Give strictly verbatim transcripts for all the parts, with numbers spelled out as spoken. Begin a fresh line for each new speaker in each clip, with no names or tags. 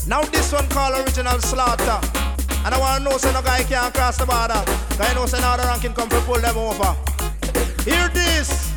Now this one called Original Slaughter. And I want to know so no guy can't cross the border. Cause I know so now the ranking come to pull them over. Hear this.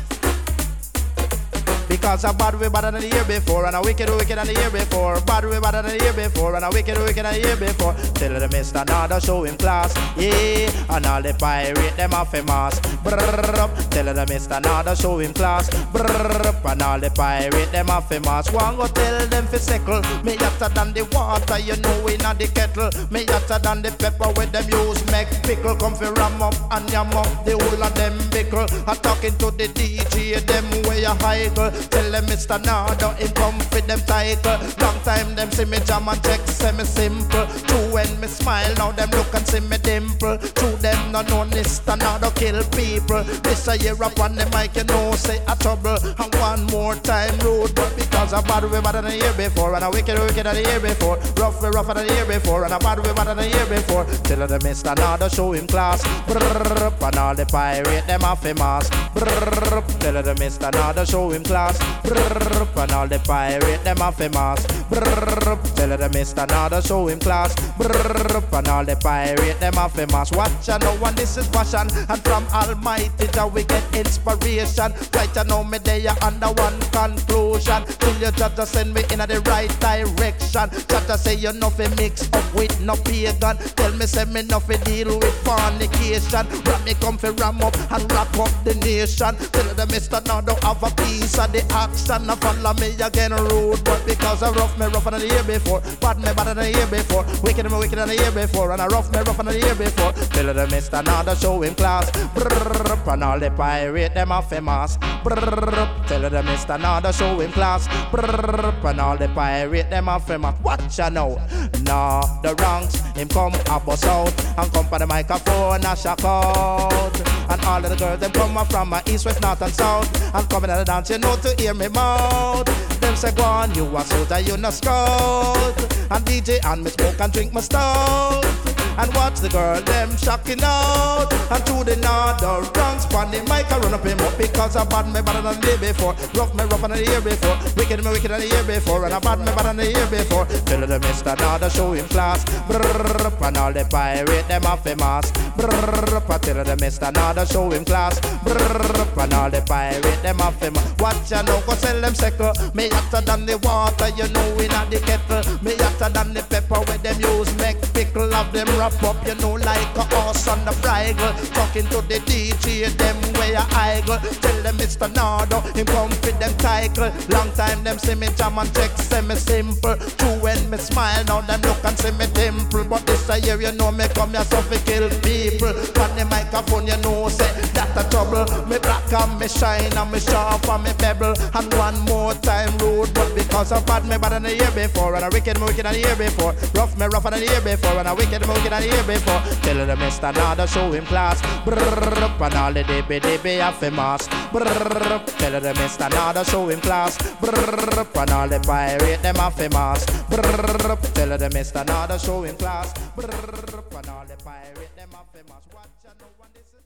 Because a bad way better than the year before, and a wicked wicked than the year before. Bad way better than the year before, and a wicked wicked than the year before. Tell the mister another show in class, yeah. And all the pirate them are famous. Brrrr. Tell the mister another show in class. Brrrr. And all the pirate them are famous. One go tell them fi sickle. Me hotter than the water, you know inna the kettle. Me hotter than the pepper with them use make pickle. Come fi ram up and yam up the whole of them pickle. I talking to the D J, them way a higgle. Tell them Mister Nardo, him come with them title. Long time them see me jam and check, say me simple. True when me smile, now them look and see me dimple. True them no know Mister Nardo kill people. This a year up on the mic, you know, say a trouble. And one more time rude, but because a bad way better than the year before. And a wicked wicked than the year before. Rough way rougher than the year before. And a bad way better than the year before. Tell them Mister Nardo show him class. Brrrr. And all the pirate them are famous. Brrrr. Tell them Mister Nardo show him class. Brrrr. And all the pirate them are famous. Brrrr. Tell them Mister Nardo show him class. Brrrr. And all the pirate them are famous. Watch ya know and this is fashion. And from Almighty Jah we get inspiration. Right ya know me they are under one conclusion. Till you just send me in the right direction. Just say you know fi mix up with no pagan. Tell me say me no fi deal with fornication. Ram me come fi ram up and wrap up the nation. Tell them Mister Nardo have a piece of the action. I follow me again rude, but because I rough me rougher than the year before. Bad me better than the year before. Wicked me wicked than the year before. And I rough me rougher than the year before. Tell them Mister Nardo show him class. Brrrr. And all the pirate them are famous. Brrrr. Tell them Mister Nardo show him class. Brrrr. And all the pirate them are famous. Watch ya know. Nah, the ranks him come up us out and come for the microphone and shock out. And all of the girls them come up from my east, west, north and south. And coming at the dance, you know to hear me mouth. Them say go on, you a soldier, you no scout. And D J and me smoke and drink my stout. And watch the girl them shocking out. And to the northern ranks, pan the mic I run up him up. Because I bad me better than the year before. Rough me rougher than the year before. Wicked me wicked than the year before. And I bad me better than the year before. Tell the Mister Nardo show him class. Brrrr. And all the pirate them are famous. Brrrr. Tell the Mister Nardo show him class. Brrrr. And all the pirate them are famous. Watch ya know go sell them second. Me hotter than the water, you know inna the kettle. Me hotter than the pepper where them use make pickle of them wrap up, you know, like a horse on the bridle. Talking to the D J, them way a idle. Tell them Mister Nardo, him come fit them title. Long time them see me jam and check, say me simple. True when me smile, now them look and see me dimple. But this a year, you know, me come here so fi kill people. On the microphone, you know, say that a trouble. Me black and me shine and me sharp and me pebble. And one more time rude, but because I bad me better than the year before. And I wicked me wicked than the year before. Rough me rougher than the year before. And I wicked me wicked than the year before. Tell the Mister Nardo show him class. Brrrr. And all the D B D B are famous. Brrrr. Tell the Mister Nardo show him class. Brrrr. And all the pirate them are famous. Brrrr. Tell the Mister Nardo show him class. Brrrr. And all the pirate them are famous. Watch ya know when this is